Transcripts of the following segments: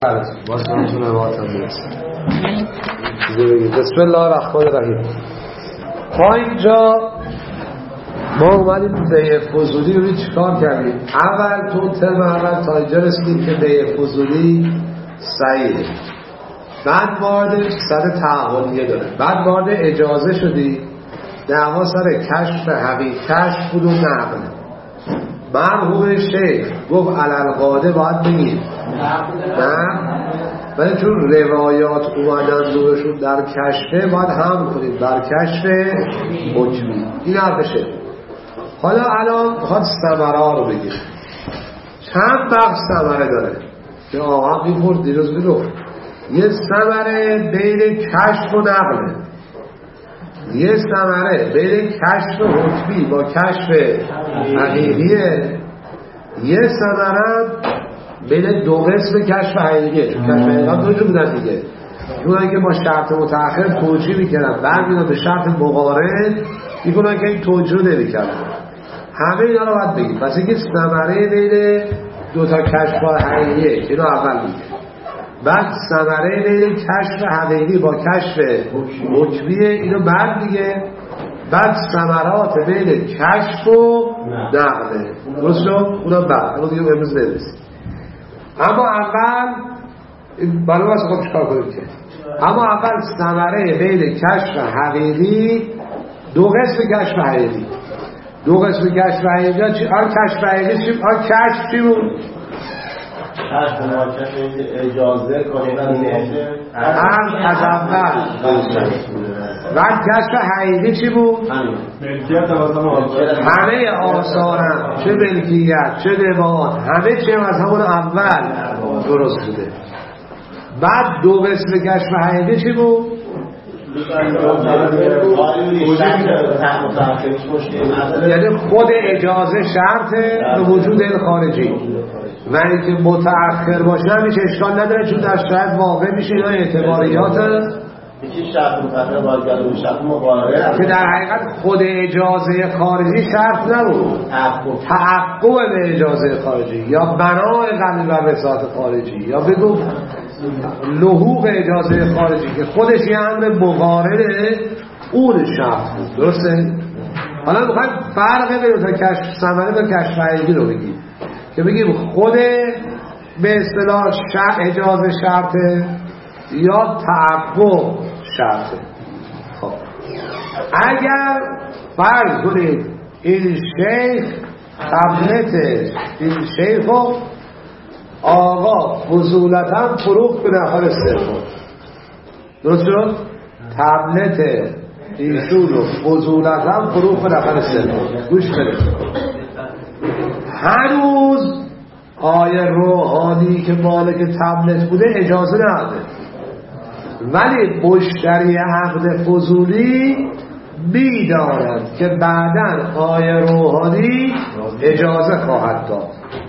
بسم الله الرحمن الرحیم. تا اینجا ما اومدیم بیع فضولی رو چیکار کردیم؟ اول تو ترم اول تا اینجا رسیدیم که بیع فضولی صحیحه، بعد وارد سر تعهدیه داره، بعد وارد اجازه شدی، دعوا سر کشف حقیقت بود و نقل. مرحوم شیخ گفت علالقاده باید بگیم نه، ولی چون روایات اومدن دوشون در کشفه باید هم کنیم بر کشف حکمی. این حرفشه. حالا الان میخواد ثمره رو بگیم. چند بخش ثمره داره که آقا میپرد دیروز میگفت یه ثمره بین کشف و نقله، یه ثمره بین کشف حکمی با کشف حقیقیه، یه ثمره بین دو قسم کشف حقیقیه. چون کشف حقیقی دو جور بودن دیگه، چون که با شرط متأخر توجیه میکنن، بعد میدن به شرط مقارن میکنن که این توجیه نمیکنن. همه اینا رو باید بگیم. پس اینکه ثمره بین دو تا کشف حقیقیه اینو اول میگه، بعد ثمره بین کشف حقیقی با کشف حکمیه اینو بعد میگه، بعد ثمرات بین کشف و نقله. درست شد؟ اونا بعد اما دیگه امروز نمیرسیم. اما اول معلوم است خب چیکار کنیم که اما اول ثمره بین کشف حقیقی، دو قسم کشف حقیقی، دو قسم کشف حقیقی چی؟ آن کشف حقیقی چی؟ آن کشف چی بود؟ کشف ماکش اجازه کنید هم از اول بعد کشف حقیقی چی بود؟ همه آثارم چه ملکیت چه نماد همه چی از همون اول درست بوده. بعد دو قسم کشف حقیقی چی بود؟ یعنی خود اجازه شرطه به وجود این خارجی، و اینکه متأخر باشه همیشه اشکال نداره چون در شرط واقع میشه یا اعتباریات یکی شرط متأخر باید و شرط مقارنه که در حقیقت خود اجازه خارجی شرط نبود، تحقق به اجازه خارجی یا بنای قبل و رسالت خارجی یا بگو لحوق اجازه خارجی که خودش یه امر مقارنه اون شرط بود. درسته؟ حالا میخوایم فرق بین تا کشف ثمره تا کشف حقیقی رو بگیم که بگیم خود به اصطلاح اجازه شرطه یا تحقق شرطه. خب اگر فرض کنید این شیخ تبلتش این شیخ رو آقا فضولتا فروخت به نفر سوم، درست شد؟ تبلت ایشون رو فضولتا فروخت به نفر سوم. گوش کنید، هنوز آیه روحانی که مالک تبلت بوده اجازه نداده، ولی مشتری عقد فضولی می‌داند که بعداً آیه روحانی اجازه خواهد داد.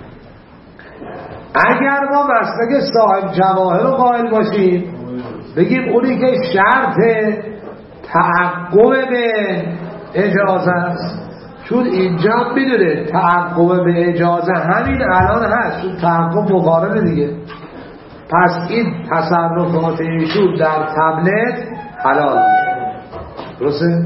اگر ما مسلک صاحب جواهر رو قائل باشیم بگیم اونی که شرط تحقق به اجازه است، چون اینجا میدونه تحقق به اجازه همین الان هست، چون تحقق مقارنه دیگه. پس این تصرفات ایشون در تبلت حلال درسته؟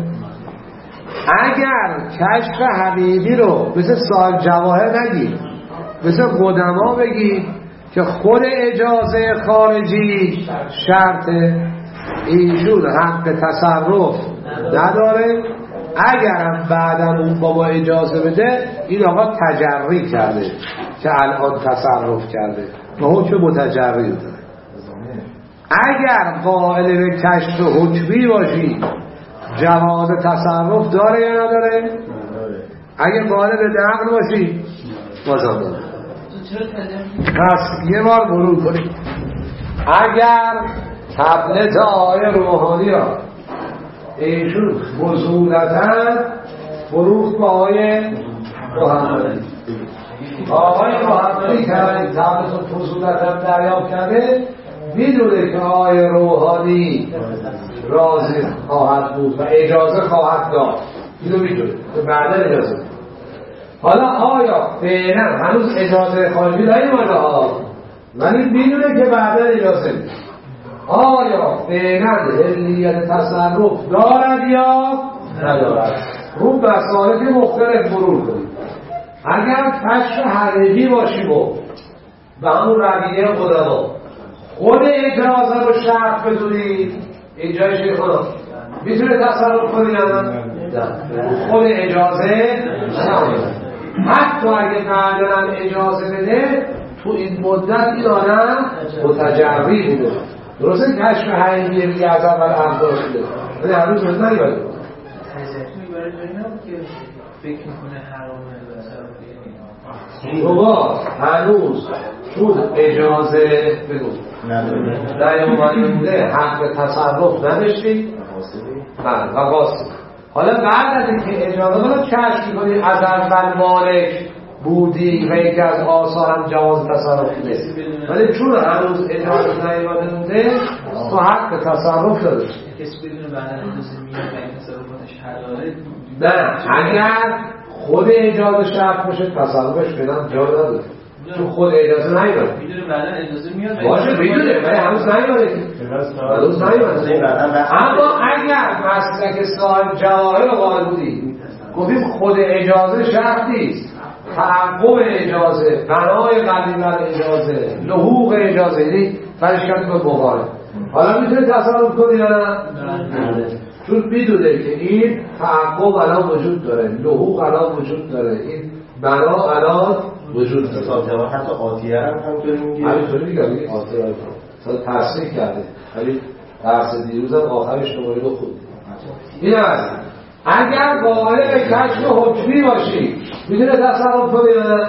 اگر کشف حقیقی رو مثل صاحب جواهر نگیم، مثل قدما بگیم که خود اجازه خارجی شرط ایشون حق تصرف نداره، اگرم بعدا اون بابا اجازه بده این آقا تجری کرده که الان تصرف کرده و حکم متجری داره. اگر قائل به کشف حکمی باشی جواز تصرف داره یا نداره؟ اگر قائل به نقل باشی بازم داره. پس یه بار مرور کنید. اگر تبلت آیه روحانی ها ایشون فضولتا فروخت با آیه محمدی، آقای محمدی که این تبلت رو فضولتا دریافت کرده میدونه که آیه روحانی راضی خواهد بود و اجازه خواهد داد، اینو میدونه که بعدا اجازه. حالا آیا فعلا هنوز اجازه خارجی نیومده ها، ولی میدونه که بعدا اجازه میده. آیا فعلا حلیت تصرف دارد یا ندارد؟ رو مسائل مختلف مرور کنید. اگر کشف حقیقی باشیم و همون رویه قدما خود اجازه رو شرط بدونید، اینجای شیخانا میتونه تصرف کنید یا نه؟ خود اجازه نمیده. حتی اگه بعداً اجازه بده تو این مدت این آدم متجری بوده. درسته کشف حقیقی میگه از اول اخبار شده ولی هنوز روز نگیباده حضرت میباره جایی نبود که فکر میکنه حرامه شما هنوز چون اجازه بگو نیامده بوده حق تصرف نداشتید و قاصد. حالا بعد از اینکه اجازه رو کشف می‌کنید از اول مالک بودی و یکی از آثارم جواز تصرف بوده ولی چون هنوز اجازه نیامده بوده تو حق تصرف داشتی. کسی بدونه بعد از اجازه میاد و این تصرفاتش حلاله نه اگر خود اجازه شرط باشه تصرفش بدن جا نداره چون خود اجازه نیامده. میدونه بعدا اجازه میاد باشه میدونه ولی هنوز نیامده. اما اگر مسلک صاحب جواهر قائل بودی گفتیم خود اجازه شرط نیست، تعقب اجازه، بنای قبلی بر اجازه، لحوق اجازه، یعنی فرش کرد به مقارن. حالا میتونه تصرف کنی یا نه؟ چون میدونه که این تعقب الان وجود داره، لحوق الان وجود داره، این بنا الان وجود داره. سازمان حتی آتیه هم همطوری میگه؟ همینطوری میگه آتیه هم تصریح کرده ولی درس دیروز هم آخرش نمایی رو خود این هست. اگر قائل به کشف حکمی باشی میتونه تصرف کنی یا نه؟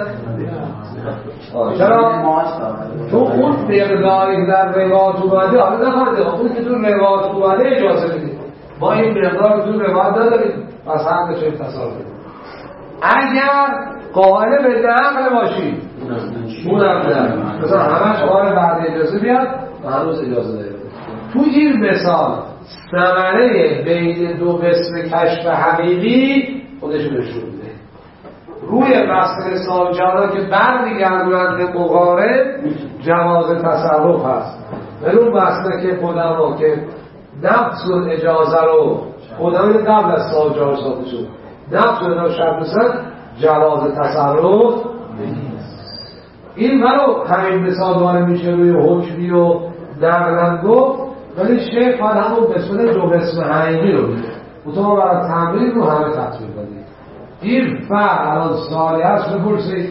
چرا؟ چون اون مقداری در روایت اومده حالا نخواهده اون که تو روایت اومده اجازه میدید ما این مقدار تو روایت نداریم پس حق چه تصرف کنیم. اگر قائل به نقل باشی اونم نه مثلا همش قائل بعد اجازه بیاد و هنوز اجازه داره. تو این مثال ثمره بین دو قسم کشف حقیقی خودشو نشون میده. روی مسئله سالجانا که برمیگردونند به مقارن جواز تصرف هست ولی اون مسئله که قدما که نفس اجازه رو قدما قبل از سالجانا ساخته شد نفس اجازه شرط بسن جواز تصرف این ولو همین مثال داره میشه روی حکمی و نقلن گفت ولی شیخ باید همون قسمت دو قسم حقیقی رو میده اتما برای تمرین رو همه تطبیق بدید. این فرق الان سوالی هست بپرسید؟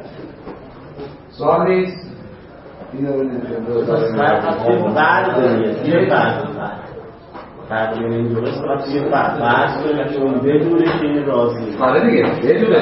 سوال نیست؟ این رو فرق این درست وقتی یه فرق کنه که اون بدونه که این راضی آره دیگه بدونه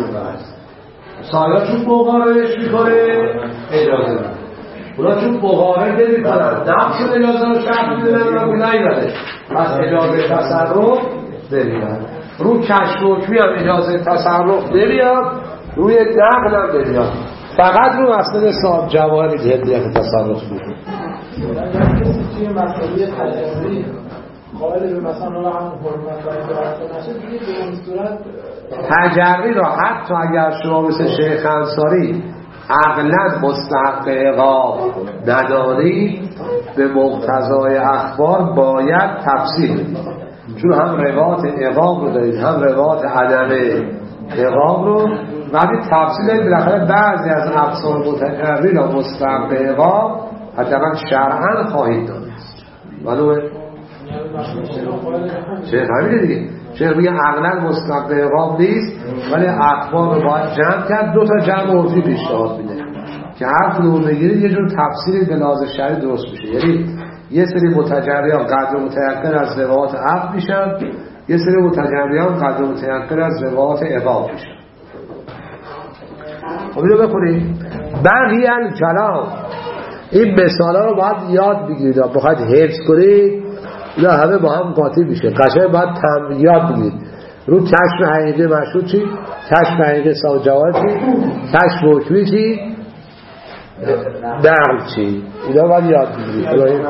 سالا چون مقارنش میکنه اجازه داره اونا چون مقارن نمی کنن نفس اجازه رو شرط میدونن و نیمده پس اجازه تصرف نمیدن. رو کشف حکمی هم اجازه تصرف نمیاد روی نقل هم نمیاد فقط رو مسئله صاحب جواهر هدیت تصرف میکنه. توی مسئله تجربی قائل به مثلا همون حرمت و انتراکت نشه دیگه به اون صورت تجربی را حتی اگر شما مثل شیخ انصاری عقلا مستحق عقاب ندارید به مقتضای اخبار باید تفسیر بدید چون هم روایت عقاب رو دارید هم روایت عدم عقاب رو وقتی تفسیر دارید بالاخره بعضی از اقسام متجربی را مستحق عقاب حداقل شرعا خواهید دانست. معلومه؟ شیخ همینه دیگه شیخ میگه عقلا مستحق عقاب نیست ولی اخبار رو باید جمع کرد. دو تا جمع عرفی پیشنهاد میده که هر کدوم بگیرید یه جور تفسیری به لحاظ شرعی درست میشه. یعنی یه سری متجریان قدر متیقن از روایات عقل میشن یه سری متجریان قدر متیقن از روایات عقاب میشن. خب اینو بخونید. بقیه الکلام این مثالا رو باید یاد بگیرید بخواید حفظ کنید اینا همه با هم قاطی میشه قشنگ باید یاد بگیرید. رو کشف حقیقی مشهود چی؟ کشف حقیقی صاحب جواهر چی؟ کشف حکمی چی؟ نقل چی؟ اینا باید یاد بگیرید.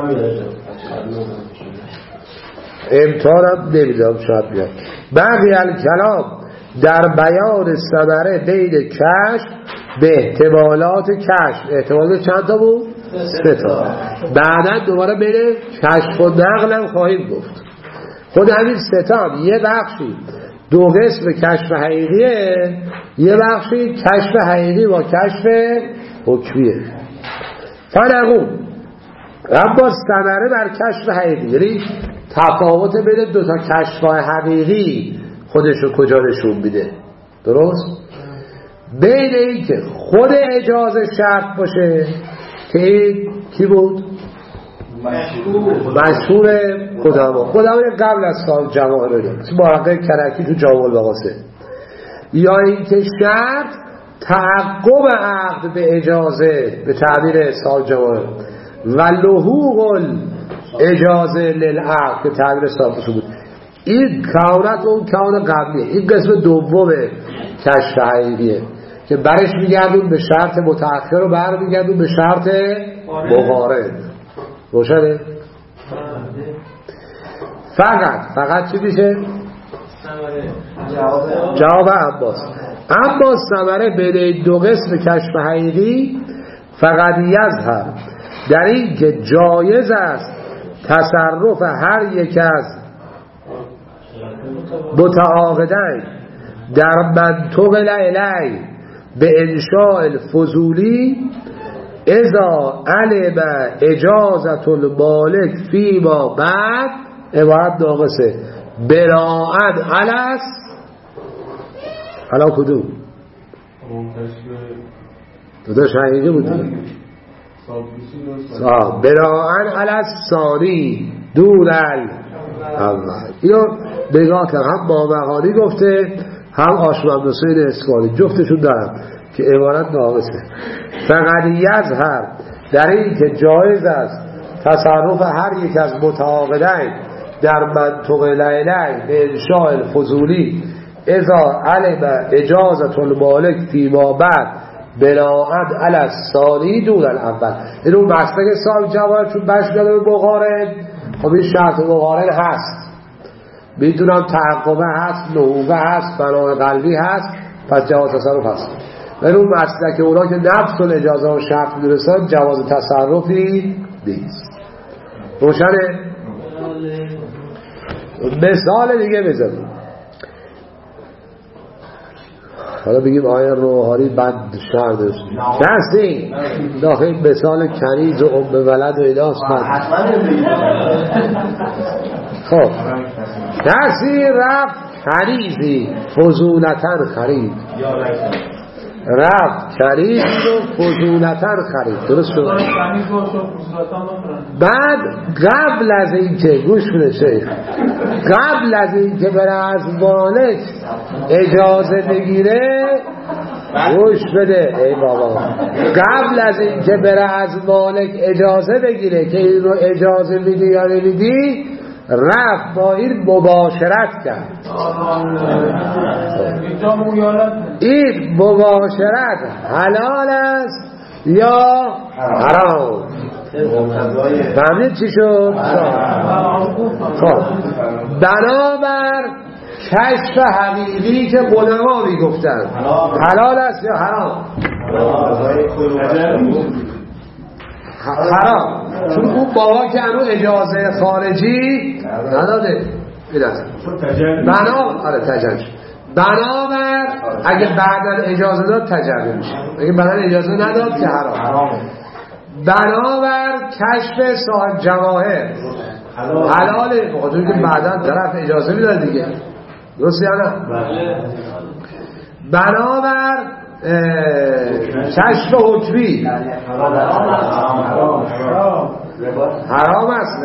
امتحانم نمیدونم شاید بیاد. بقیه الکلام در بیان ثمره بین کشف به احتمالات کشف. احتمالات چند تا بود؟ 3 تا. بعدا دوباره بین کشف و نقل هم خواهیم گفت. خود همین 3 تا هم یه بخشی 2 قسم کشف حقیقیه، یه بخشی کشف حقیقی با کشف حکمیه. فنقول اما ثمره بر کشف حقیقی، یعنی تفاوت بین 2 تا کشف حقیقی خودشو کجا نشون میده؟ درست؟ بین این که خود اجازه شرط باشه که این کی بود؟ مشهور قدما قبل از سال جماعه رو دارد محقق کرکی تو جامع البقاسه، یا این که شرط تعقب عقد به اجازه به تعبیر سال جماعه و لحوق اجازه للعقد به تعبیر سال بود. این کونت اون کون قبلیه. این قسم دوم کشف حقیقیه که برش میگردون به شرط متأخر و بر میگردون به شرط مقارن. روشنه؟ فقط چی میشه؟ جواب عباس ثمره بین 2 قسم کشف حقیقی فقط یظهر در این که جایز است تصرف هر یک از متعاقدین در منطق الی به انشاء الفضولی اذا علم اجازت المالک فیما بعد عبارت ناقصه براعت علس حالا کدوم؟ داداش حقیقی بودی؟ براعت علس ثانی دون اول. اینو نگاه کرد، هم مامقانی گفته هم آشمند حسین اسکانی جفتشون دارم که عبارت ناقصه. فقط یظهر در این که جایز است تصرف هر یک از متعاقدین در منطق لیلی به انشاء الفضولی اذا علم اجازت المالک فیما بعد بناءت علی الثانی دون الاول. این اون مسلک صاحب جواب چون بشکل به مقارن، خب این شرط مقارن هست، میدونم تعقبه هست، لحوقه هست، فناء قلبی هست، پس جواز تصرف هست. ولی اون مسلک اونا که نفس و اجازه و شرط میدونستن جواز تصرفی نیست. روشنه؟ مثال دیگه بزنیم. حالا بگیم آیا روحانی بند شهر داشت کسی داخل مثال کنیز و ام ولد و ایلاست خب کسی رفت کنیزی فضولتن خرید، رفت کنیزی رو فضولتن خرید، درست شد؟ بعد قبل از این که گوش کنه شیخ، قبل از این که بره از مالک اجازه بگیره، گوش بده ای بابا، قبل از این که بره از مالک اجازه بگیره که این رو اجازه میدی یا نمیدی، رفت با این مباشرت کرد. این مباشرت حلال است یا حرام؟ فهمید چی شد؟ خب بنابر کشف حقیقی که قدما میگفتن حلال است یا حرام؟ حرام، چون اون بابا که انو اجازه خارجی نداده. بنابر اگه بعداً اجازه داد تجربه میشه، اگه بعداً اجازه نداد که حرام. بنابر کشف صاحب جواهر حلاله، بخاطر که بعداً طرف اجازه میداد دیگه، درست یا نه؟ بنابر کشف حکمی حرام است.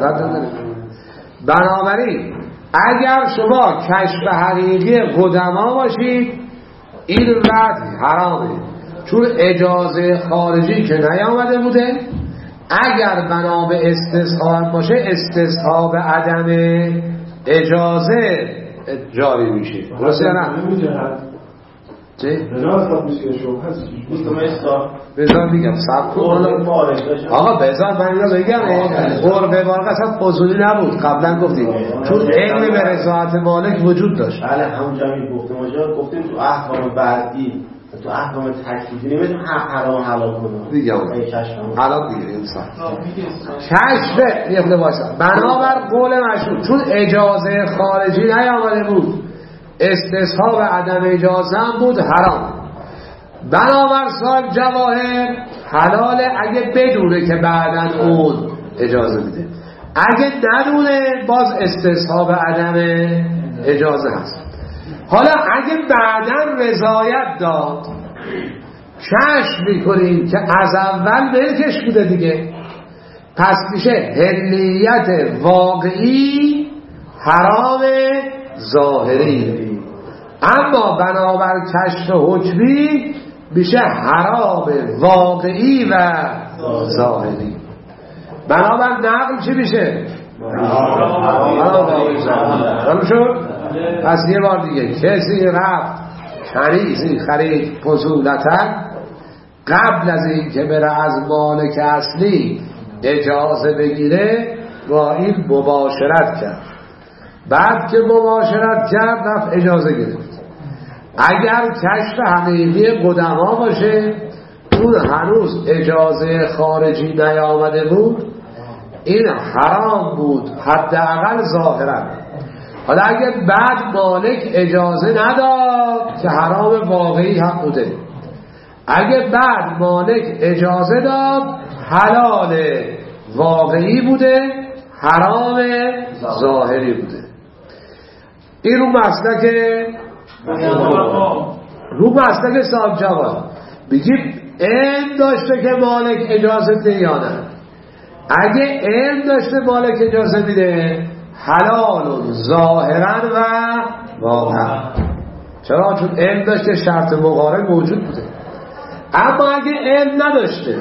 بنابراین اگر شما کشف حقیقی قدما باشید این رد حرامه، چون اجازه خارجی که نیامده بوده. اگر بنا به استصحاب باشه استصحاب عدم اجازه جاری میشه، درسته یا نه؟ چه؟ بذار میگم سب کن آقا، بذار من اینو بگم. قربه بارق اصلا فضولی نبود، قبلا گفتیم چون علم به رضایت مالک وجود داشت. بله همونجا گفتیم تو احکام بعدی تو احکام تکلیفی نمیتونه حرام حلال کنه دیگه الان دیگه انسان کشف یه واسه بنابر قول مشهور چون اجازه خارجی نیامده بود استصحاب عدم اجازه هم بود حرام بنابر صاحب جواهر حلاله اگه بدونه که بعداً اون اجازه میده اگه ندونه باز استصحاب عدم اجازه هست حالا اگه بعداً رضایت داد کشف میکنیم که از اول ملکش بوده دیگه پس میشه حلیت واقعی حرام ظاهری اما بنابر کشف حکمی میشه حرام واقعی و ظاهری بنابر نقل چی میشه؟ حرام واقعی شد؟ پس یه بار دیگه کسی رفت کنیزی خرید فضولتا قبل از این که بره از مالک اصلی اجازه بگیره با این مباشرت کرد بعد که مباشرت کرد رفت اجازه گرفت اگر کشف حقیقی قدما باشه اون هنوز اجازه خارجی نیامده بود این حرام بود حداقل ظاهرا حالا اگه بعد مالک اجازه نداد که حرام واقعی هم بوده اگه بعد مالک اجازه داد حلال واقعی بوده حرام ظاهری بوده این رو مسلک صاحب جواد بگید علم داشته که مالک اجازه میده یا نه اگه علم داشته مالک اجازه میده حلال ظاهرا و واقعا چرا؟ چون علم داشته شرط مقارن موجود بوده اما اگه علم نداشته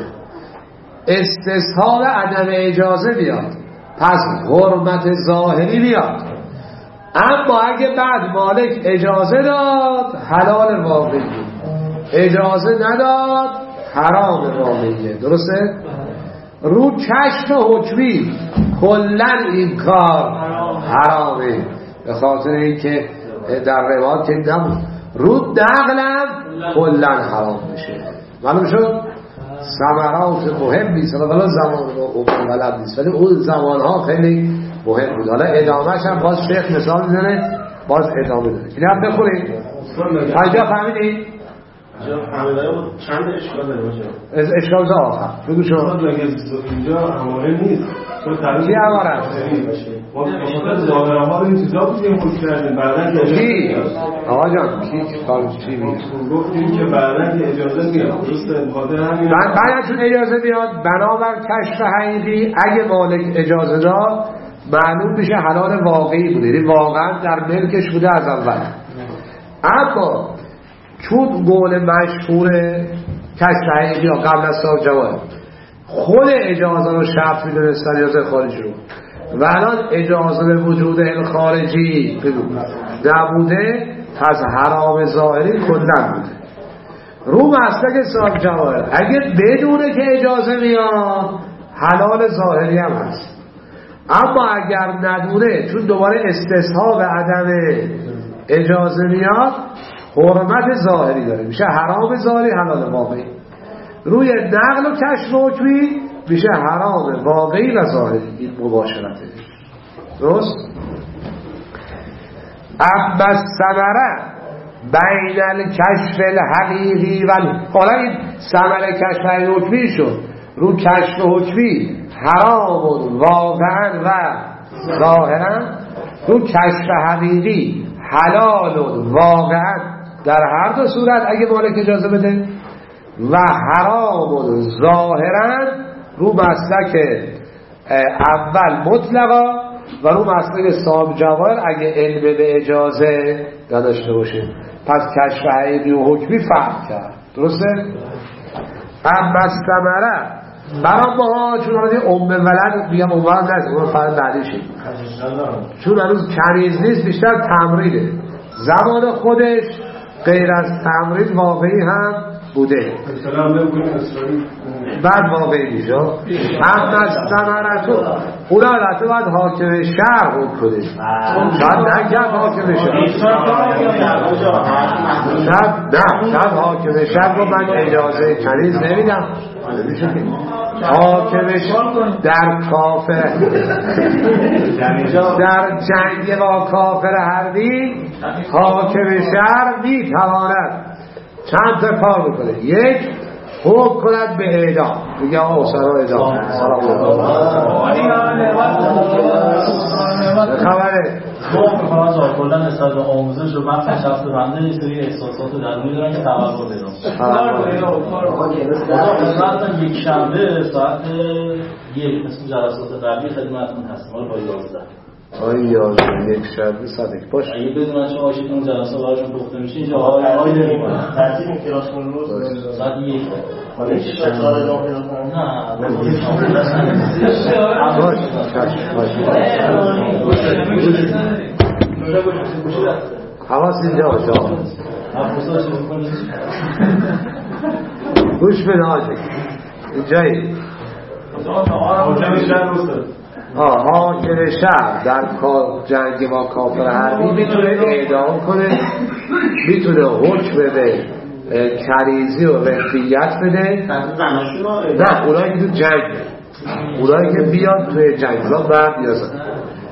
استصحاب عدم اجازه بیاد پس حرمت ظاهری بیاد اما اگه بعد مالک اجازه داد حلال واقعی اجازه نداد حرام واقعیه درسته؟ رو کشف حکمی کلن این کار حرامه به خاطر اینکه در روایات که نبود رو نقلم کلن حرام میشه معلوم شد؟ ثمرات مهم نیست ولی زمان ولد نیست ولی اون زمانها خیلی مهم بود حالا ادامهش هم باز شیخ مثال میزنه باز ادامه داره این هم بخونید اینجا فهمیدید؟ چند اشکال داره باشه اشکال تا آخر بگو شما اینجا هماره نیست چی هماره؟ ما بخاطر ظاهره ها این چیزا بودیم خوش کردیم بعدن کی؟ آقا جان کی کار چی میگه؟ گفتیم که بعدن که اجازه میاد درسته بخاطر همین بعد چون اجازه میاد بنابر کشف حقیقی اگه مالک اجازه داد معلوم میشه حلال واقعی بوده یعنی واقعا در ملکش بوده از اول اما چون قول مشهور کشف حقیقی یا قبل از صاحب جواهر خود اجازه رو شرط میدونستن اجازه خارجی رو و الان اجازه به وجود خارجی نبوده پس حرام ظاهری کلن بوده رو مسلک صاحب جواهر اگه بدونه که اجازه میاد حلال ظاهری هم هست اما اگر ندونه چون دوباره استصحاب عدم اجازه میاد حرمت ظاهری داره میشه حرام ظاهری حلال واقعی روی نقل و کشف حکمی میشه حرام واقعی و ظاهری این مباشرته درست؟ اما الثمره بین الکشف الحقیقی و حالا این ثمره کشف حکمی شد رو کشف حکمی حرام واقعا و ظاهرا رو کشف حقیقی حلال واقعا در هر دو صورت اگه مالک اجازه بده و حرام ظاهرا رو مسلک اول مطلقا و رو مسلک صاحب جواهر اگه علم به اجازه نداشته باشه پس کشف حقیقی و حکمی فرق کرد درسته؟ اما الثمره برای ما چون هنوز ولد میگم ولد نست اون فرق بعدیشه چون هنوز کنیز نیست بیشتر تمرینه زمان خودش غیر از تمرین واقعی هم بوده. بعد واقعی میشه اما ثمرتون اون البته باید حاکم شهر حکم کنه، شاید نگرد حاکم شهر، شاید حاکم شهر رو من اجازه کنیز نمیدم. حاکم شهر در کافر در جنگ با کافر حربی حاکم شهر میتواند چند تا کار بکنه. یک، حکم کند به اعدام، میگه آقا سرا اعدام. خبره کلا نسبت به آموزش رو من شخص بنده یه سری احساسات درونی دارن که تبرر بدم. یک شنبه ساعت 1 مثل جلسات قبلی خدمتتون هستم، حالا با 11 یک شنبه ساعت 1 باشه. اگه بدونن شما آشیتون جلسه براشون پخته میشه اینجا آقای نمی‌کنن. ترتیب کلاسمون روز ساعت 1 حالا چه شکل داره؟ حواس اینجا باشه. گوش بده آجه اینجایی حاکم شهر در جنگ با کافر حربی میتونه اعدام کنه، میتونه حکم به کریزی و رفیت بده. نه اونایی که تو جنگ، اونایی که بیاد توی جنگ را بر بیازن.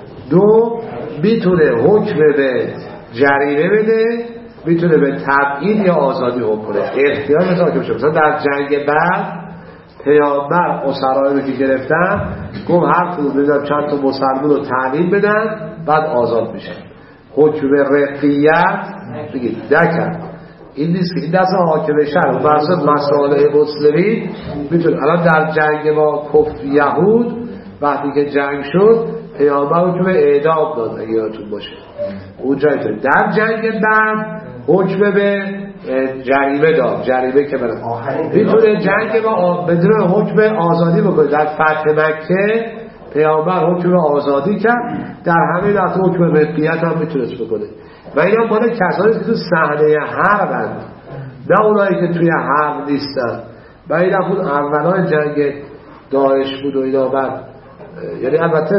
دو، میتونه حکم به جریمه بده، میتونه به تبعید یا آزادی حکم کنه. اختیار مثلا که بشه مثلا در جنگ بعد پیامبر اسرایی رو که گرفتن گفت هر کدوم بدن چند تا مسلمان رو تعلیم بدن بعد آزاد میشن. حکم به رفیت بگید نکرد. این نیست که این دست حاکم شهر فرض مسائل مسلمین میتونه. الان در جنگ با کفر یهود وقتی که جنگ شد پیامبر رو که به اعدام داد اگه یادتون باشه اونجایی تو در جنگ بعد حکم به جریمه داد. جریمه که برد میتونه جنگ با بدون حکم آزادی بکنه. در فتح مکه پیامبر حکم آزادی کرد، در همین لحظه حکم رفیت هم میتونست بکنه. و اینا مال کسانی که تو صحنه حربن، نه اونایی که توی حرب نیستن. و این اون اولای جنگ داعش بود و اینا. بعد یعنی البته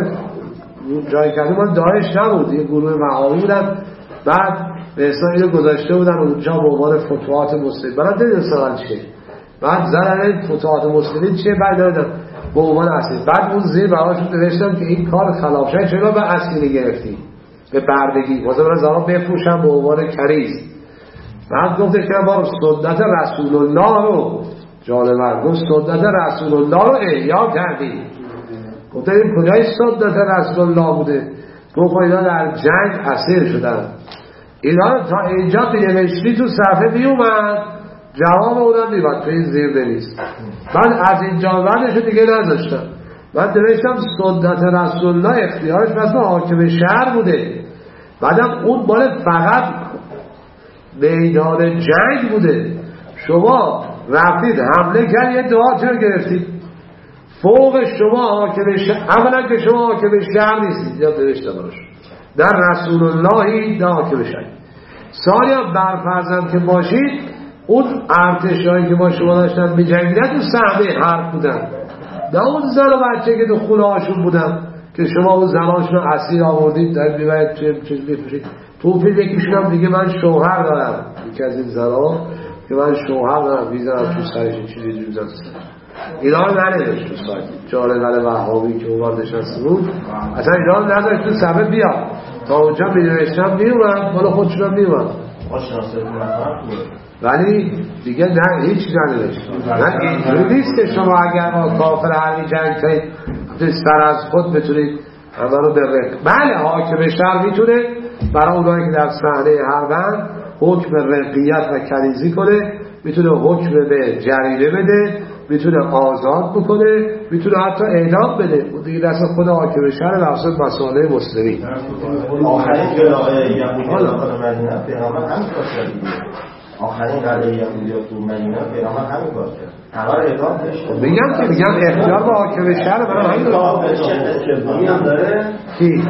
جایی که ما داعش نبود، یه گروه وهابی بودن، بعد به اصلا اینو گذاشته بودن اونجا به عنوان فتوحات مسلمین. برای نمیدونستن چیه، بعد زدن فتوحات مسلمین چیه، بعد دادن به عنوان اسیر. بعد اون زیر براشون نوشتن که این کار خلاف شد، چرا به اسیری گرفتی به بردگی واسه برای زمان بفروشن به عنوان کریز. بعد گفته که ما سنت رسول الله رو جالبه گفت سنت رسول الله رو احیا کردیم. گفته این کجای سنت رسول الله بوده؟ گفت اینا در جنگ اسیر شدن. اینا تا اینجا بنوشتی تو صفحه میومد، جواب اونم میباد تو این زیر بنویس. بعد از اینجا بعدشو دیگه نذاشتم. بعد نوشتم سنت رسول الله اختیارش مثل حاکم شهر بوده. بعدم اون مال فقط میدان جنگ بوده. شما رفتید حمله کرد یه دعا چرا گرفتید؟ فوق شما حاکم شهر، اولا که شما حاکم شهر نیستید، یا نوشتم براش در رسول اللهی نه حاکم شهر. ثانی هم برفرضم که باشید اون ارتشایی که با شما داشتن به جنگیدن تو صحنه حرب بودن، نه اون زن و بچه که تو خونه هاشون بودن که شما اون زناشون رو اسیر آوردید در بیوید توی چیز میفروشید. تو فیلم یکیشون هم دیگه من شوهر دارم، یکی از این زنها که من شوهر دارم میزنم تو سرش چیزی جوزن اینا رو ننوشت تو سایت جالبه وهابی که اونوار نشسته بود اصلا اینا رو نداشت تو صفحه بیاد تا اونجا می‌نوشتم میومد مال خودشون هم میومد ولی دیگه نه هیچ ننوشت. نه اینجوری نیست که شما اگر با کافر حربی جنگ کنید سر از خود بتونید همه رو بره. بله حاکم شهر میتونه برای اونایی که در صحنه حربن حکم رقیت و کنیزی کنه، میتونه حکم به جریمه بده، میتونه آزاد بکنه، میتونه حتی اعدام بده. اون دیگه دست خود حاکم شهر و اصلا مسائل مسلمین. آخرین جلایه یهودی داخل مدینه پیغمبر همین کار کرد. آخرین قلعه یهودی تو مدینه پیغمبر همین کار کرد. همه رو اعدام کرد. میگم اختیار به حاکم شهر برای همین هم داره کی؟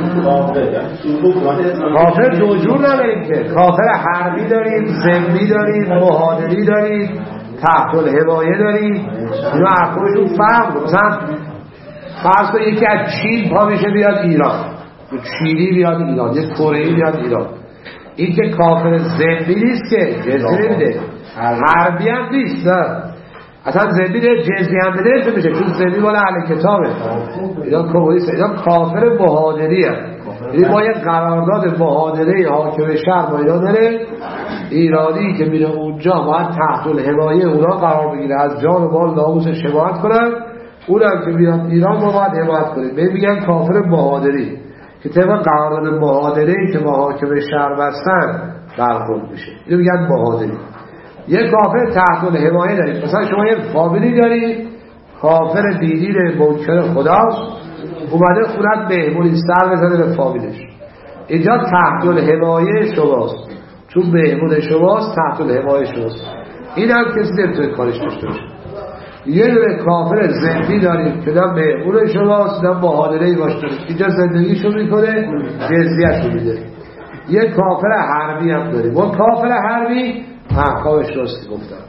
کافر دو جور نداریم که، کافر حربی داریم، ذمی داریم، مهاجری داریم، تحت الحمایه داریم. اینو حرفشون فهم. مثلا فرض کن یکی از چین پا میشه بیاد ایران، چینی بیاد ایران، یک کره‌ای بیاد ایران، این که کافر ذمی نیست که، جزیه نمیده، حربی هم نیست، نه اصلا ذمی نه، جزیه هم بده میشه، چون ذمی مال اهل کتابه، اینا کمونیست، اینا کافر مهاجری هم. یعنی با یک قرارداد مهاجره حاکم شهر با اینا داره، ایرانی که میره اونجا باید تحت الحمایه اونا قرار بگیره، از جان و مال ناموسش حمایت کنن، اونم که میاد ایران ما باید حمایت کنیم. به میگن کافر مهاجری که طبق قرارداد مهاجره‌ای که با حاکم شهر بستن برخورد میشه، اینو میگن مهاجری. یک کافر تحت الحمایه دارید، مثلا شما یک فامیلی دارید کافر دینی منکر خداست، اومده خونت مهمونی سر بزنه به فامیلش، اینجا تحت الحمایه شماست، چون مهمون شماست تحت الحمایه شماست، این هم کسی نمیتونه کارش داشته باشه. یه دونه کافر ذمی داریم که نه مهمون شماست نه مهاجره‌ای باش دارید، اینجا زندگیشو میکنه جزیه‌شو میده. یه کافر حربی هم داریم، اون کافر حربی احکامش راستی گفتم،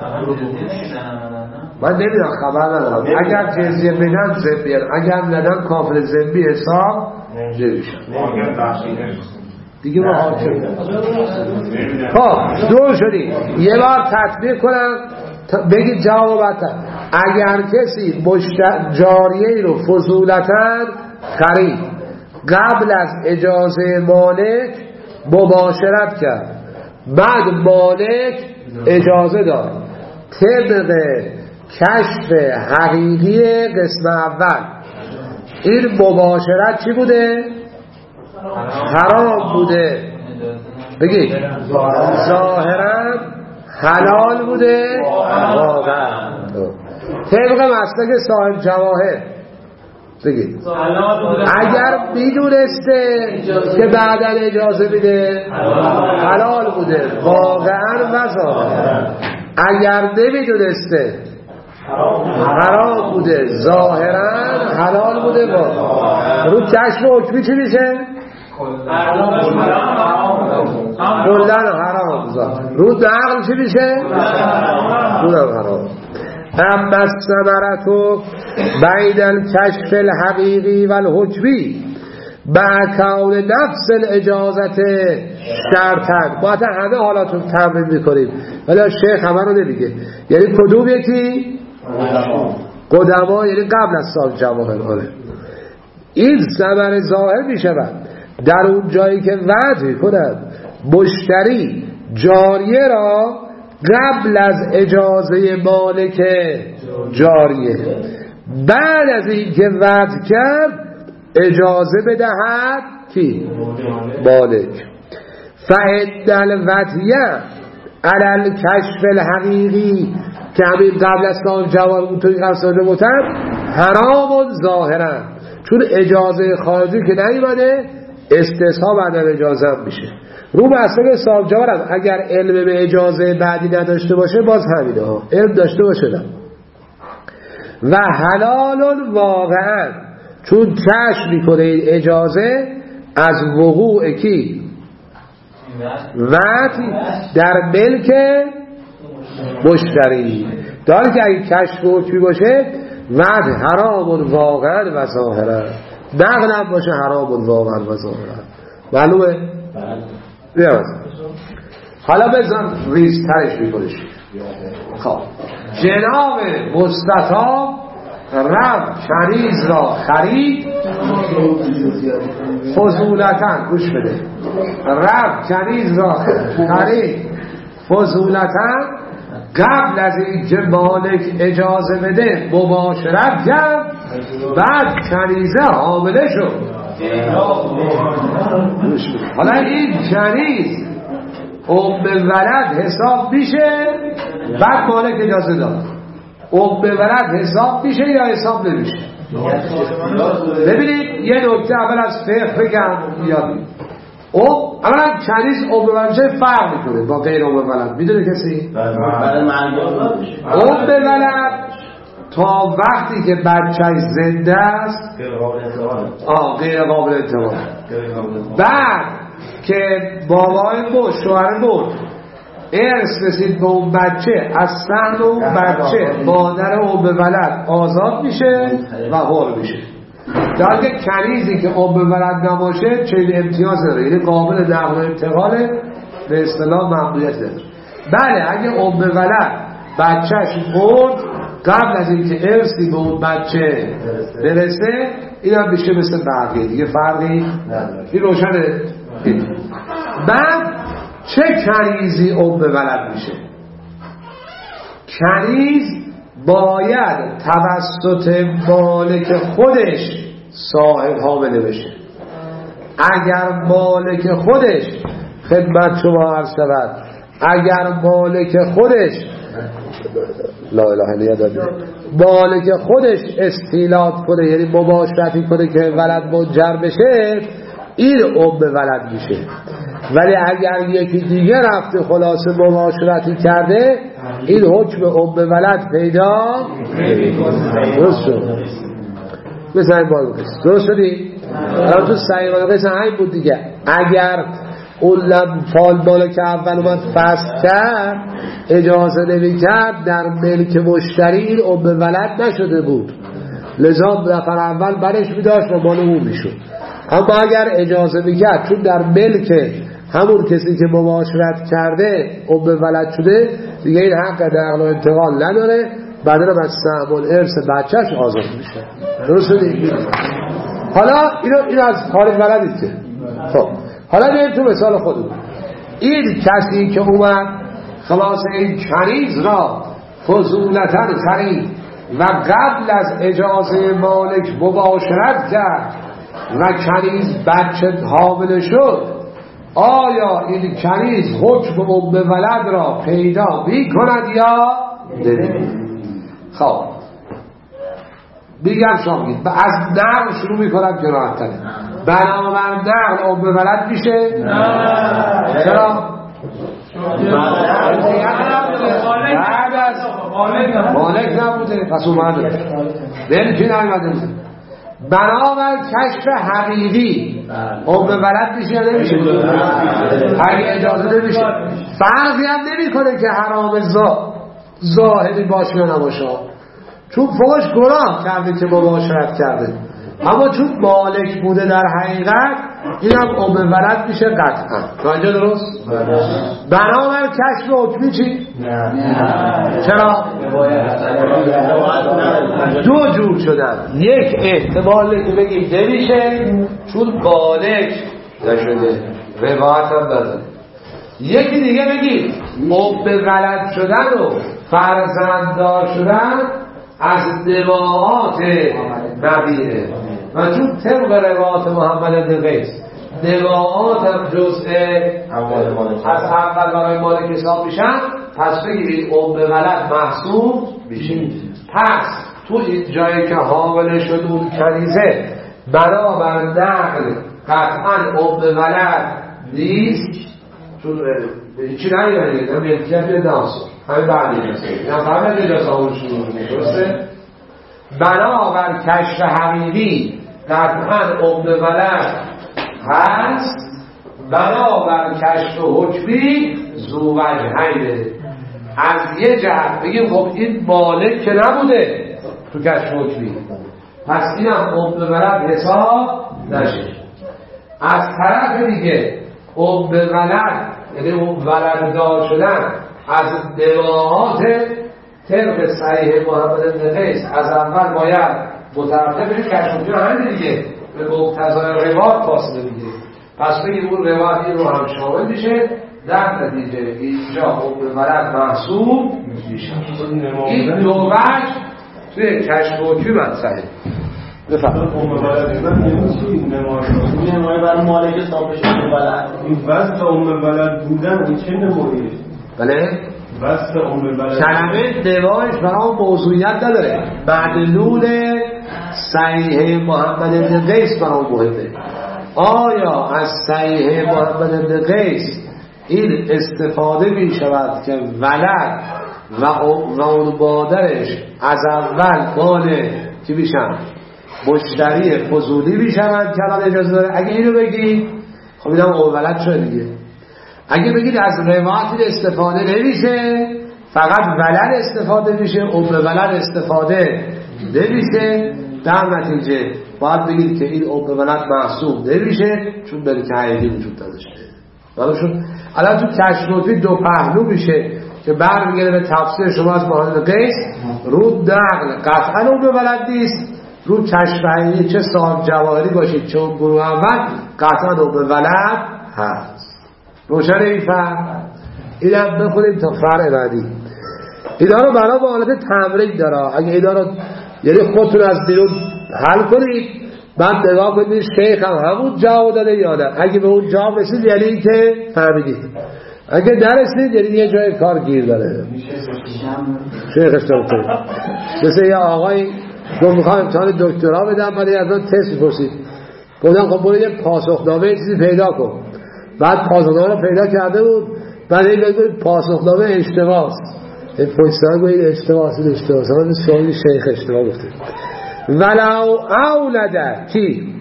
من نمیدونم خبر ندارم، اگر جزیه بدن ذمی، اگر ندن کافر ذمی حساب نمیشن دیگه. ما حاکم خب دور شدیم، یه بار تطبیق کنم بگید جواب بطن. اگر کسی جاریه رو فضولتاً خرید قبل از اجازه مالک مباشرت کرد، بعد مالک اجازه داد، طبق کشف حقیقی قسم اول این مباشرت چی بوده؟ حرام بوده. بگید ظاهرا حلال بوده واقعا. طبق مسلک صاحب جواهر بگید اگر میدونسته که بعدا اجازه میده حلال بوده واقعا و ظاهرا، اگر نمیدونسته حرام بوده ظاهرا حلال بوده واقعا. رو کشف حکمی چی میشه؟ کلن حرام. رو نقل چی میشه؟ کلن حرام. اما الثمرة بین الکشف الحقیقی و الحکمی با کون نفس الاجازت شرطن. با همه حالاتون تمرین میکنیم ولی شیخ همه رو نمیگه. یعنی کدوم یکی؟ قدما، یعنی قبل از سال جواهر. این ثمر ظاهر میشود در اون جایی که وعده کند مشتری جاریه را قبل از اجازه مالک جاریه، بعد از این که وعده کرد اجازه بدهد کی؟ مالک. فعند الوطیه علی الکشف الحقیقی که همین قبل از سال جواب اونطوری قصده بودن حرام ظاهرا، چون اجازه خارجی که نیومده استثنا بعد اجازه هم میشه. رو مسئله صاحب جواب هم اگر علم به اجازه بعدی نداشته باشه باز همینه ها، علم داشته باشه نه. و حلال واقعا، چون کشف میکنه این اجازه از وقوع کی؟ وقتی در ملک مشتری داره که اگه کشف حکمی باشه وقت حرام واقعا و ظاهرا، نقل باشه حرام واقعا و ظاهرا. معلومه؟ بیاد حالا بزن ریزترش میکنش. خب جناب مستطاب رب کنیز را خرید فضولتاً، گوش بده، رب کنیز را خرید فضولتاً قبل از این که مالک اجازه بده مباشرت کرد، بعد کنیزه حامله شد. حالا این کنیز ام ولد حساب میشه، بعد مالک اجازه داد، ام ولد حساب میشه یا حساب نمیشه؟ ببینید یه نکته اول از فقه بگم یادی. اولا کنیز ام ولد فرق میکنه با غیر ام ولد، میدونه کسی؟ ام ولد تا وقتی که بچه‌ش زنده است غیر قابل انتقال. بعد که بابای مرد، شوهر مرد، ارث رسید به اون بچه، از سهم اون بچه مادر ام ولد آزاد میشه و حر میشه. در که کنیزی که ام ولد نباشه چنین امتیاز داره، یعنی قابل نقل و انتقال به اصطلاح ممنوعیت داره. بله اگه ام ولد بچهش مرد قبل از اینکه ارثی به اون بچه برسه این هم میشه مثل بقیه دیگه، فرقی این روشنه. بعد چه کنیزی ام ولد میشه؟ کنیز باید توسط مالک خودش صاحب حامله بشه. اگر مالک خودش خدمت شما عرض شود، اگر مالک خودش لا اله الا الله مالک خودش استیلات کنه، یعنی مباشرتی کنه که ولد منجر بشه، این ام ولد میشه. ولی اگر یکی دیگه رفته خلاصه مباشرتی کرده، این حکم ام ولد پیدا درست شد. مثل این بار بکست درست شدی؟ الان تو صحیح قصه همین بود دیگه. اگر اون لنفال بالا که اول اومد فسخ کرد اجازه نمی کرد، در ملک مشتری این ام ولد نشده بود، لذا نفر اول برش می داشت و مال اون می شد. اما اگر اجازه می کرد، چون در ملک همون کسی که مباشرت کرده ام ولد شده دیگه، این حق نقل و انتقال نداره، بعدن از سهم الارث بچهش آزاد میشه. درست شده؟ حالا اینو از خارج بلدید که خب حالا بیاییم تو مثال خودمون. این کسی که اومد خلاص این کنیز را فضولتاً خرید و قبل از اجازه مالک مباشرت کرد و کنیز بچه حامله شد، آیا این کنیز حکم ام ولد را پیدا می کند یا نمی؟ خب دیگر شما بگید از نقل شروع می کند جراحت تره. بنابر نقل ام ولد میشه؟ نه. چرا؟ مالک نبوده پس اومده بلکی نمیده. بنابر کشف حقیقی ام ولد میشه یا نمیشه؟ اگه اجازه نمیشه. فرقی هم نمی کنه که حرام ظاهری باشه یا نباشه، چون فوقش گناه کرده که مباشرت کرده، اما چون مالک بوده در حقیقت این هم ام ولد میشه قطعا. تا اینجا درست؟ بنابر کشف حکمی چی؟ چرا؟ دو جور شدن. یک احتمال که بگید نمیشه چون مالک نشده، روایت هم نداره. یکی دیگه بگید ام ولد شدن و فرزنددار شدن از دواعات نبیره، و چون طبق روایات محمد بن قیس دواعات هم جزء از اول برای مالک حساب میشن، پس بگیرید ام ولد محسوب میشین. پس تو این جایی که حامله شد اون کنیزه برابر نقل قطعا ام ولد نیست، چون چی نمیدونید ملکیت ناصر همین بعدی هسته نفرمه اجازه اون شروع درسته. بنابر کشف حقیقی قطعا ام ولد هست، بنابر کشف حکمی ذو وجهینه. از یه جهت بگیم خب این مالک که نبوده تو کشف حکمی، پس اینم ام ولد حساب نشه. از طرف دیگه ام ولد یعنی ام ولد دار شدن از دواعات طبق صحیح محمد بن قیس از اول باید مترتب بشه کشف حکمی همین دیگه، به مقتضای روایت فاصله میگیره. پس بگیم اون روایت این رو هم شامل میشه، در نتیجه اینجا ام ولد محسوب میشه. این دو وجه توی کشف حکمی مطرحه. بفرمایید. ام ولد نمای برای مالک حساب بشه ام ولد. این وصف ام ولد بودن این چه نماییه؟ بله؟ وصف ام ولد کلمه دواعش برای موضوعیت نداره، معدلول صحیح محمد بن قیس برای مهمه. آیا از صحیح محمد بن قیس این استفاده می شود که ولد و اون مادرش از اول مال که میشن مشتری فضولی میشن که الان اجازه داره؟ اگه اینو بگی خب اینم اون ولد شده دیگه. اگه بگید از روایت استفاده نمیشه، فقط ولد استفاده میشه، به ولد استفاده نمیشه، در نتیجه باید بگید که این به ولد محسوب نمیشه چون ملک حقیقی وجود داشته. براشون الان تو کشف دو پهلو میشه که برمیگرده به تفسیر شما از محمد قیس. رو نقل قطعا به ولد نیست، رو کشف حقیقی چه صاحب جواهری باشید چه اون گروه اول قطعا به ولد هست. روشن این فرق؟ این هم بخونیم تا فرق بعدی. اینا رو برای با حالت تمرین داره. اگه اینا رو یعنی خودتون از بیرون حل کنید بعد نگاه کنید شیخ هم همون جواب داده یا نه. اگه به اون جواب رسید یعنی این که فهمیدید، اگه نرسید یعنی یه جای کار گیر داره. شیخ اشتباه کنید. مثل یه آقایی گفت میخوام امتحان دکترا بدم ولی از اون تست پرسید، گفتم خب برو یه پاسخنامه چیزی پیدا کن. بعد پاسخنامه رو پیدا کرده بود، بعد این بگوید پاسخنامه اشتباهست. این پشتان گوید اشتباهست، این اشتباهست. من سوالی شیخ اشتباه گفته. ولو اولده کی؟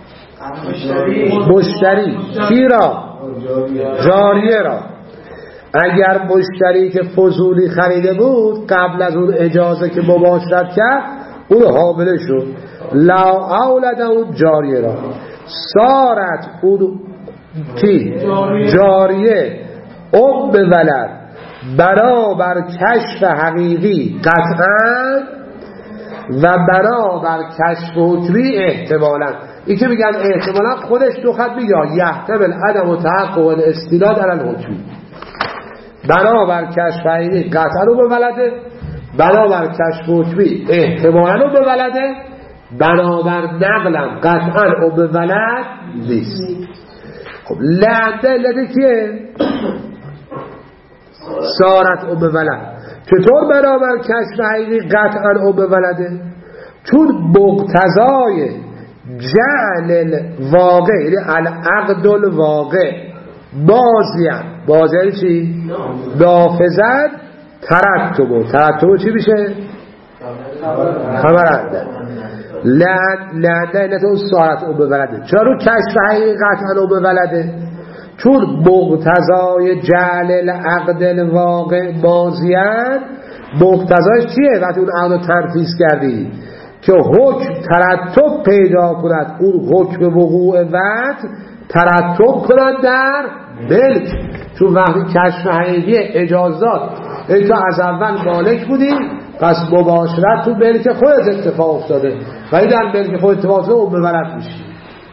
مشتری کی را؟ جاریه را. اگر مشتری که فضولی خریده بود قبل از اون اجازه که مباشرت کرد اون حامله شد، لو اولده اون جاریه را سارت اون کی؟ جاریه به ولد بنابر کشف حقیقی قطعا و بنابر کشف حکمی احتمالا. این که میگن احتمالا خودش دو خط میگه یحتمل عدم و تحقق و استناد علی الحکمی. بنابر کشف حقیقی قطعا رو به ولده، بنابر کشف حکمی احتمالا رو به ولده، بنابر نقلم قطعا رو به ولد نیست. خب لعنده علته کیه؟ سارت او به ولد. چطور بنابر کشف حقیقی قطعا او به ولده؟ چون مقتضای جعل الواقع یعنی العقد الواقع بازیان چی؟ نافذت ترتب چی میشه؟ خبرنده. لعنده علت اون سارت او به ولده. چرا رو کشف حقیقی قطعا او به ولده؟ چون مقتضای جعل العقد الواقع بازیان، مقتضایش چیه؟ وقتی اون عقد رو تنفیذ کردی که حکم ترتب پیدا کند، اون حکم وقوع وقت ترتب کند در ملک. چون وقتی کشف حقیقی اجازات ای تو از اول مالک بودی پس مباشرت تو ملک خودت اتفاق افتاده و این در ملک خود اتفاق افتاده اون به ولد میشی.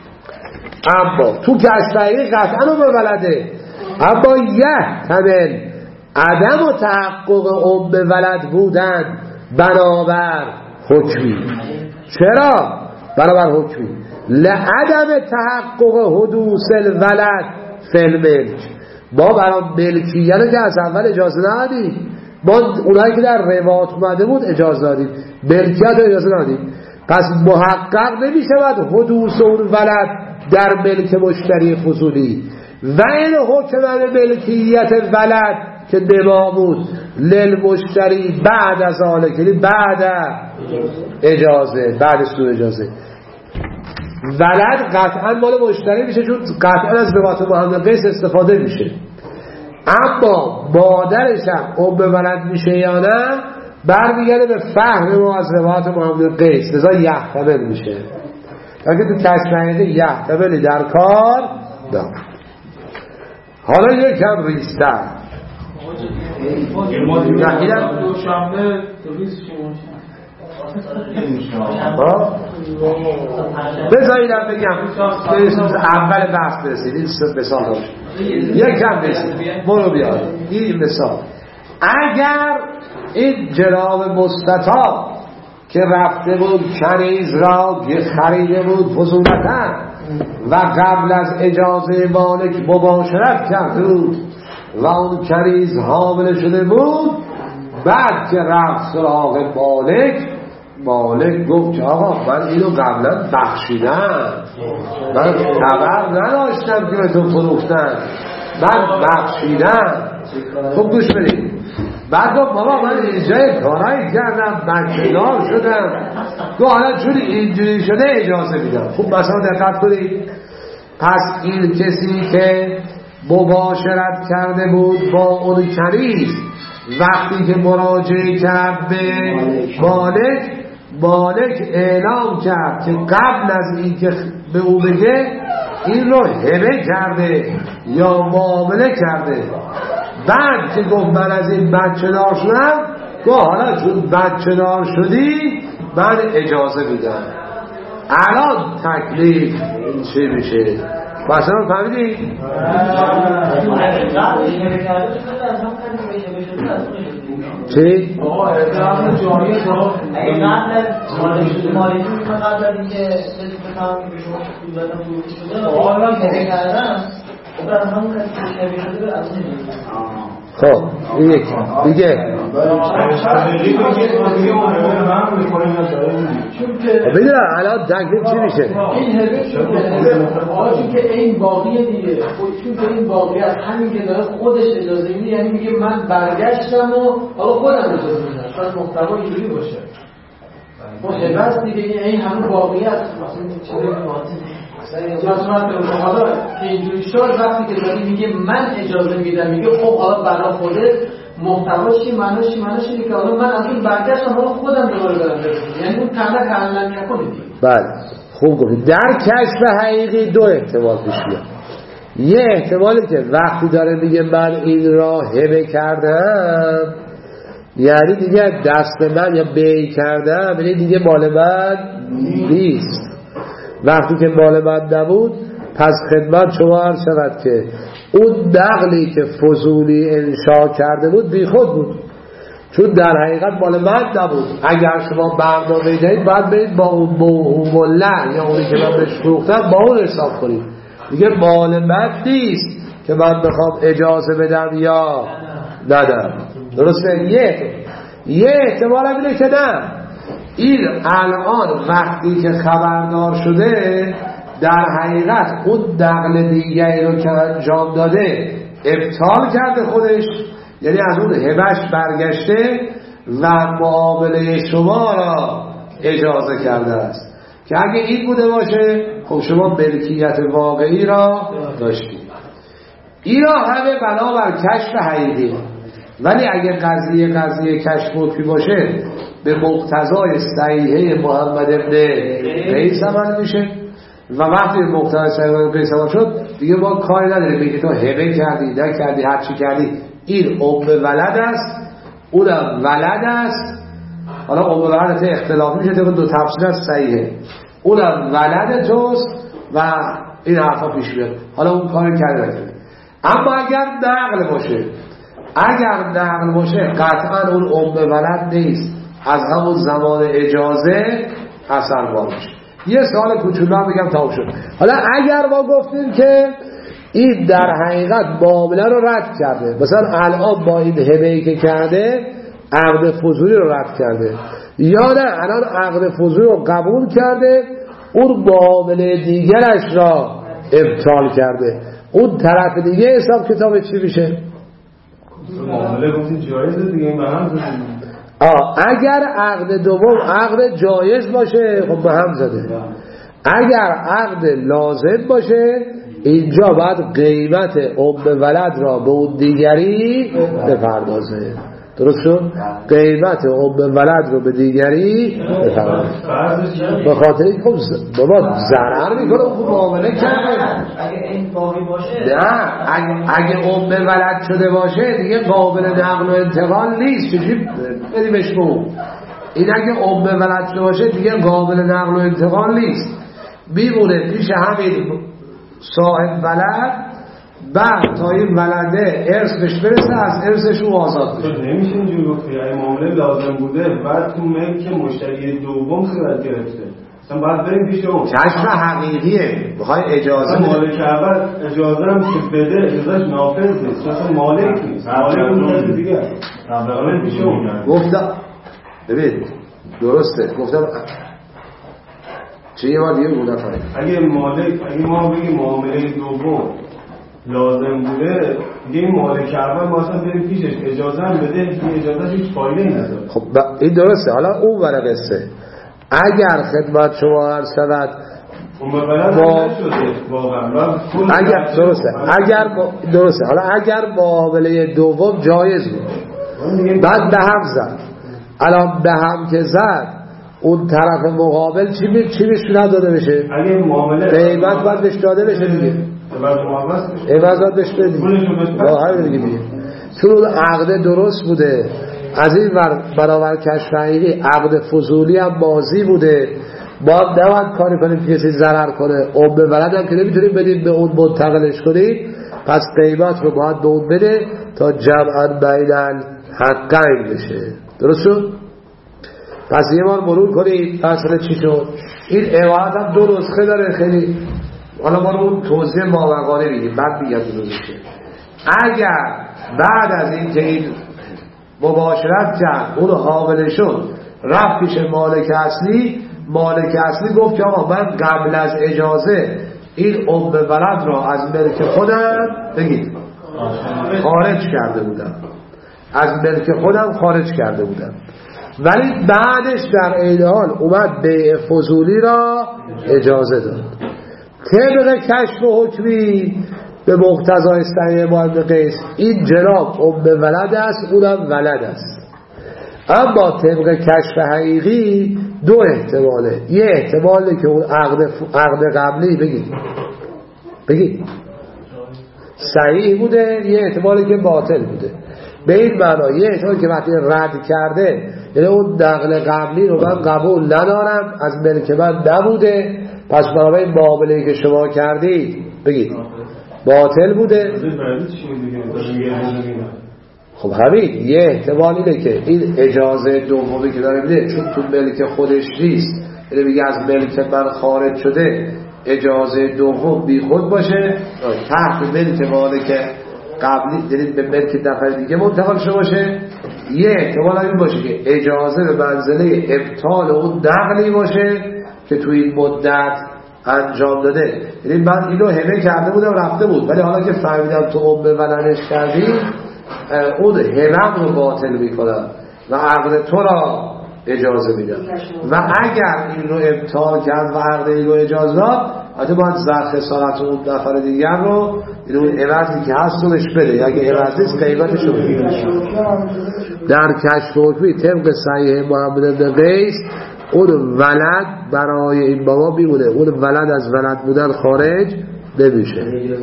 اما تو کشف حقیقی قطعا رو به ولده، اما یحتمل عدم و تحقق اون به ولد بودن بنابر حکمی. چرا؟ بنابر حکمی لعدم تحقق حدوث الولد فی الملک. ما برای ملکیت که از اول اجازه ندادیم، ما اونایی که در روایات اومده بود اجازه دادیم، ملکیت اجازه ندادیم. پس محقق نمیشود حدوث اون ولد در ملک مشتری فضولی و این حکم ملکیت ولد که نما بود للمشتری بعد از آنه که بعد اجازه، بعد از اجازه ولد قطعا مال مشتری میشه چون قطعا از روایت محمد قیس استفاده میشه. اما مادرش هم اون به ولد میشه یا نه برمیگرده به فهم ما از روایت محمد قیس، لذا یحتمل میشه. اگه تو کشف حقیقی یحتملی در کار دار. حالا یکم ریستر دوشنبه ریز بذارید بگم اول بحث برسید. این مثال داشت یکم برسید برو بیاد. این مثال اگر این جناب مستطاب که رفته بود کنیز را خریده بود فضولتا و قبل از اجازه مالک مباشرت کرده بود و اون کنیز حامل شده بود، بعد که رفت سراغ مالک گفت که آقا من اینو قبلا بخشیدم، من خبر نداشتم که به تو فروختن، من بخشیدم. خب گوش بدید. بعد گفت بابا من اینجای کارایی کردم، من کنار شدم، تو حالا چون اینجوری شده اجازه میدم. خب مثلا دقت کنید. پس این کسی که مباشرت کرده بود با اون کنیز، وقتی که مراجعه کرد به مالک اعلام کرد که قبل از این که به او بگه این رو هبه کرده یا معامله کرده. بعد که گفت من از این بچه دار شدم، گفت حالا چون بچه دار شدی من اجازه میدم. الان تکلیف چی میشه؟ مثلا فهمیدی؟ چی؟ آقا احترام جاری شما اگه قبل از مالکی میکنه قبل از اینکه بفهمیم که شما پول دادن فروخته شده آقا الان هبه کردن خب از همون کسی که هبه شده به از خب این یک دیگه بدونم الان تکلیف چی میشه؟ این هبه چون که این باقیه دیگه، چون که این باقیه از همین که داره خودش اجازه میده، یعنی میگه من برگشتم و حالا خودم اجازه میدم. شاید محتوا اینجوری باشه. ما هبه است دیگه، این همون باقیه است. مثلا حالا اینجوری شد وقتی که داری میگه من اجازه میدم، میگه خب حالا برای خودت محتوا چی معناش اینه که حالا من از این برگشتم حالا خودم دوباره دارم برسونم، یعنی اون کاملا کاملا نکنه دیگه. بله خوب گفتید. در کشف حقیقی دو احتمال پیش میاد. یه احتمالی که وقتی داره میگه من این را هبه کردم، یعنی دیگه دست من یا بی کردم، یعنی دیگه مال من نیست. وقتی که مال من نبود پس خدمت شما عرض شود که اون نقلی که فضولی انشا کرده بود بی خود بود، چون در حقیقت مال من نبود. اگر شما برنامه دهید باید برید با اون موهومله یا اونی که من بهش فروختم با اون حساب کنید. دیگه مال من نیست که من بخوام اجازه بدم یا ندم. درسته؟ یه احتمال هم اینه که نه، این الان وقتی که خبردار شده در حقیقت اون نقل دیگری رو که انجام داده ابطال کرده خودش، یعنی از اون هبش برگشته و معامله شما را اجازه کرده است که اگه این بوده باشه خب شما ملکیت واقعی را داشتید. اینا همه بنابر کشف حقیقی، ولی اگه قضیه کشف حکمی باشه به مقتضای صحیحه محمد ابن قیس عمل میشه و وقتی مقتضای صحیحه محمد ابن قیس عمل شد دیگه ما کاری نداریم بگی تو هبه کردی نکردی هر چی کردی. این ولد است، اونم ولد است. حالا ولد اختلافی میشه، دو تفسیر است صحیحه. اونم ولد توست و این حرفا پیش بیاد. حالا اون کاری کرده نکنه. اما اگر نقل باشه قطعا اون ولد نیست، از همون زمان اجازه اثر وارد میشه. یه سوال کوچولو میگم تموم شد. حالا اگر ما گفتیم که این در حقیقت معامله رو رد کرده، مثلا الان با این هبه‌ای که کرده عقد فضولی رو رد کرده، یا نه الان عقد فضولی رو قبول کرده اون معامله دیگرش را ابطال کرده، اون طرف دیگه حساب کتاب چی میشه؟ معامله گفتین جایزه دیگه به هم زده. اگر عقد دوم عقد جایز باشه خب به هم زده. اگر عقد لازم باشه اینجا باید قیمت ولد را به اون دیگری بپردازه. درست شد؟ قیمت ولد رو به دیگری بپردازه. به خاطر این خب بابا ضرر میکنه اون معامله کرده. اگه این باقی باشه نه، اگه ولد شده باشه دیگه قابل نقل و انتقال نیست. چجوری بدیمش بو؟ این اگه ولد شده باشه دیگه قابل نقل و انتقال نیست، میمونه پیش همین صاحب ولد، بعد تا این ولده ارث بهش برسه از ارثش او آزاد بشه. نمیشه اینجوری گفت که این معامله لازم بوده بعد تو ملک مشتری دوم صورت گرفته، مثلا باید بریم پیش اون. کشف حقیقیه، بخوای اجازه مالک اول اجازه هم که بده اجازهش نافذ نیست، مثلا مالک نیست، مالک اون دیگه برای پیش اون. گفتم ببین درسته، گفتم چه یه بار دیگه بودم اگه ما بگیم معامله دوم لازم بوده دیگه این مالک اول ما اصلا بریم پیشش اجازه هم بده، این اجازه هیچ فایده نداره. خب این درسته. حالا اون ور قصه اگر خدمت شما عرض شود اگر درسته حالا اگر معامله دوم جایز بود بعد به هم زد، الان به هم که زد اون طرف مقابل چی بهش نداده بشه؟ قیمت باید بهش داده بشه دیگه، عوض باید بهش بده دیگه. چون اون عقد درست بوده، از این برابر کشف حقیقی عقد فضولی هم بازی بوده، ما نباید کاری کنیم که کسی ضرر کنه. به ولد هم که نمیتونیم بدیم به اون منتقلش کنیم، پس قیمت رو باید به اون بده تا جمعاً بین الحقین بشه. درست شد؟ پس یه بار مرور کنید اصلا چی شد. این عبارت هم دو نسخه داره خیلی، حالا ما رو اون توضیح ماوقانه بگیم بعد میگم دو نسخه. اگر بعد از این که این مباشرت کرد اون حامله شد رفت پیش مالک اصلی، مالک اصلی گفت که آقا من قبل از اجازه این ولد را از ملک خودم بگید خارج کرده بودم، از ملک خودم خارج کرده بودم، ولی بعدش در این حال اومد بیع فضولی را اجازه داد. طبق کشف حکمی به مقتضای استعینه مال قیس این جناب ولد است، اونم ولد است. اما طبق کشف حقیقی دو احتماله، یه احتماله که اون عقد قبلی بگید صحیح بوده، یه احتماله که باطل بوده. به این معنا یه احتمال که وقتی رد کرده یعنی اون نقل قبلی رو من قبول ندارم، از ملک من نبوده، پس برای معامله‌ای که شما کردید بگید باطل بوده. خب همین یه احتمال اینه که این اجازه دومی که داره میده چون تو ملک خودش نیست، یعنی میگه از ملک من خارج شده، اجازه دوم بی خود باشه تحت ملک مالک قبلی، یعنی به ملک نفر دیگه منتقل شده باشه. یه احتمال این باشه که اجازه به منزله ابطال اون نقلی باشه که تو این مدت انجام داده، یعنی من اینو همه کرده بودم رفته بود، ولی حالا که فهمیدم تو ولدش کردی اون همم رو باطل میکنم و عقد تو را اجازه میدم. و اگر این رو ابطال کرد و عقد این رو اجازه داد، حتی باید زرخ سالت اون نفر دیگر رو اون عوضی که هست رو بهش بده، اگه عوض نیست قیمتش رو بده. در کشف حکمی طبق صحیح محمد بن قیس اون ولد برای این بابا میمونه، اون ولد از ولد بودن خارج نمیشه.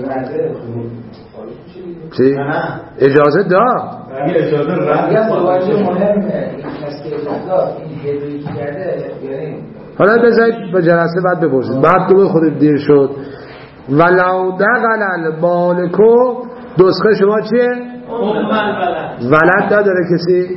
چی؟ اجازه داد. اجازه حالا بذارید به جلسه بعد بپرسید، بعد تو خودت دیر شد. ولو نقل المالکو نسخه شما چیه؟ ولد نداره کسی؟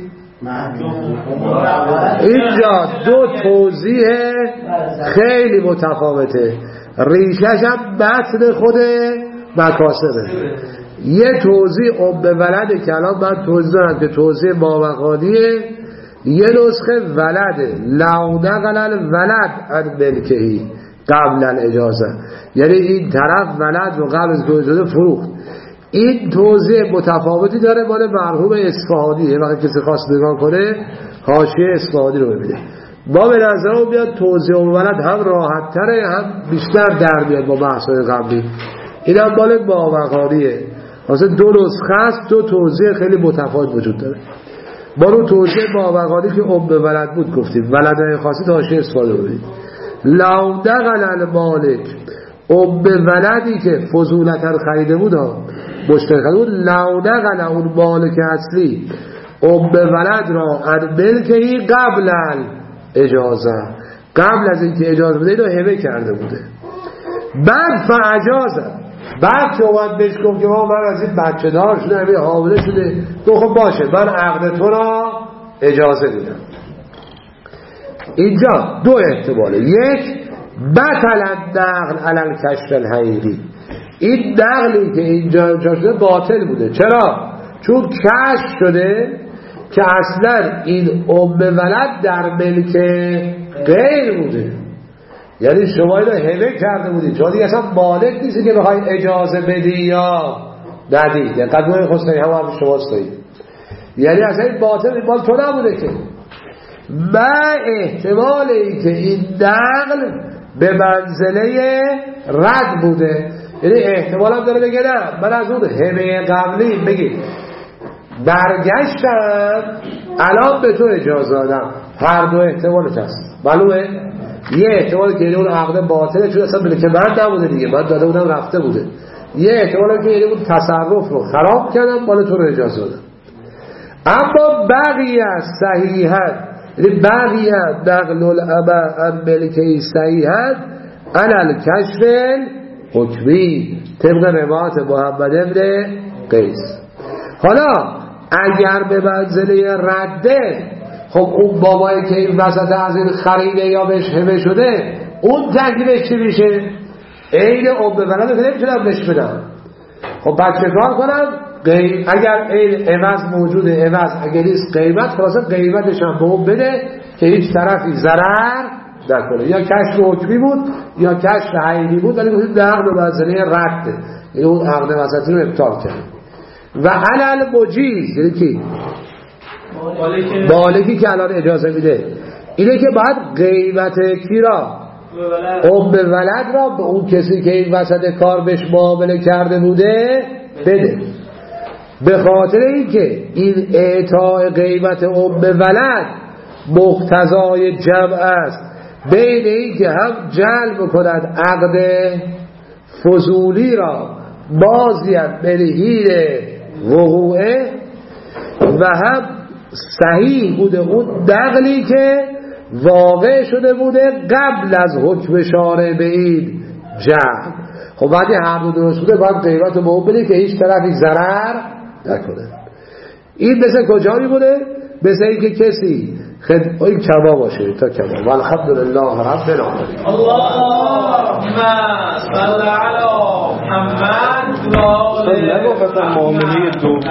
اینجا دو توضیح خیلی متفاوته، ریشش هم متن خود مکاسبه. یه توضیح ولده که الان من توضیح دارم که توضیح ماوقانیه، یه نسخه ولده لو نقل الولد عن ملکهی قبل الاجازه، یعنی این طرف ولد رو قبل از اجازه فروخت. این توضیح متفاوتی داره مال مرحوم اصفهانی، وقتی کسی خواست نگاه کنه حاشیه اصفهانی رو ببینه. ما به نظرم میاد توضیح ولد هم راحت تره هم بیشتر در میاد با بحث‌های قبلی. این هم مال ماوقانیه، واسه دو نسخه است، دو توضیح خیلی متفاوت وجود داره. ما رو توضیح ماوقانی که ولد بود گفتیم، ولدهای خاصی حاشیه اصفهانی رو ببینید. لو نقل المالک ولدی که فضولتر خریده بود مشتری خرید بود، لو نقل اون مالک اصلی ولد را عن ملکهی قبل اجازه، قبل از اینکه اجازه بده اینو همه کرده بوده، بعد فاجازه، بعد که اومد بهش گفت که من از این بچه دار شده همین حامله شده، تو خب باشه من عقد تو را اجازه میدم. اینجا دو احتماله، یک بطل النقل علی الکشف الحقیقی، این نقلی که اینجا شده باطل بوده. چرا؟ چون کشف شده که اصلا این ولد در ملک غیر بوده، یعنی شما اینو همه کرده بودید، چون دیگه اصلا مالک نیستی که بخواید اجازه بدی یا ندید، یعنی قدمه خواستایی هم شما استایید، یعنی اصلا این باطل مال تو نبوده که. با احتمال این که این نقل به منزله رد بوده. یعنی احتمال هم داره بگه نه من از اون همه قبلی بگید برگشتم الان به تو اجازه دادم. هر دو احتمالش هست معلومه. یه احتمال که اون عقد باطله چون اصلا که من نبوده دیگه من داده بودم رفته بوده. یه احتمال که اون تصرف رو خراب کردم مال تو رو اجازه دادم. اما بقیه صحیحا یعنی بقیه نقل العمل عن ملکه صحیحا علل کشف حکمی طبق روایت محمد ابن قیس. حالا اگر به منزله رده خب اون بابایی که این وسط از این خریده یا بهش همه شده اون تکلیفش چی میشه؟ عین ام ولد که نمیتونم بهش بدم. خب بعد چه کار کنم؟ اگر این عوض موجوده عوض اگر نیست قیمت خلاصه قیمتش هم به اون بده که هیچ طرفی ضرر نکنه. یا کشف حکمی بود یا کشف عینی بود ولی گفتیم نقل و منزله رده یعنی اون عقد وسطی رو ابطال کرد. و علل مجیز یعنی کی؟ مالکی که الان اجازه میده اینه که باید قیمت کی را ام ولد را به اون کسی که این وسط کار بهش معامله کرده بوده بده. به خاطر اینکه این اعطاء قیمت ام ولد مقتضای جمع است بین اینکه هم جلب کند عقد فضولی را بازیت بلهین وقوعه و هم صحیح بوده اون نقلی که واقع شده بوده قبل از حکم شارع به این جمع. خب بعد هر دو درست بوده باید قیمت رو بده که هیچ طرفی ضرر نکنه. این مثل کجایی بوده؟ مثل این که کسی این کما باشه تا کما. والحمدلله رب العالمین. اللهم صل علی محمد و آل محمد.